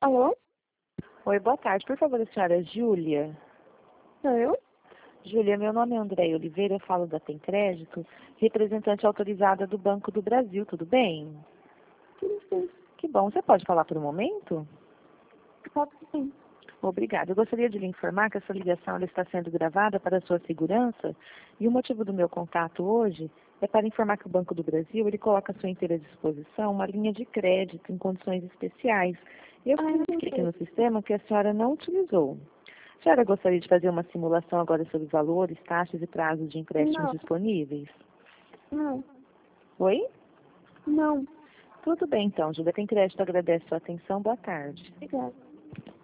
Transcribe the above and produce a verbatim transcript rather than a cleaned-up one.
Alô? Oi, boa tarde. Por favor, a senhora Júlia. Sou eu? Júlia, meu nome é Andréia Oliveira, eu falo da Tem Crédito, representante autorizada do Banco do Brasil, tudo bem? Sim, sim. Que bom. Você pode falar por um momento? Pode sim. Obrigada. Eu gostaria de lhe informar que essa ligação ela está sendo gravada para a sua segurança e o motivo do meu contato hoje é para informar que o Banco do Brasil ele coloca à sua inteira disposição uma linha de crédito em condições especiais. E eu Ah, eu não verifiquei aqui sei. no sistema que a senhora não utilizou. A senhora gostaria de fazer uma simulação agora sobre valores, taxas e prazos de empréstimos Não, disponíveis? não, Oi? não. Tudo bem então, Júlia. Tem Crédito agradece sua atenção. Boa tarde. Obrigada.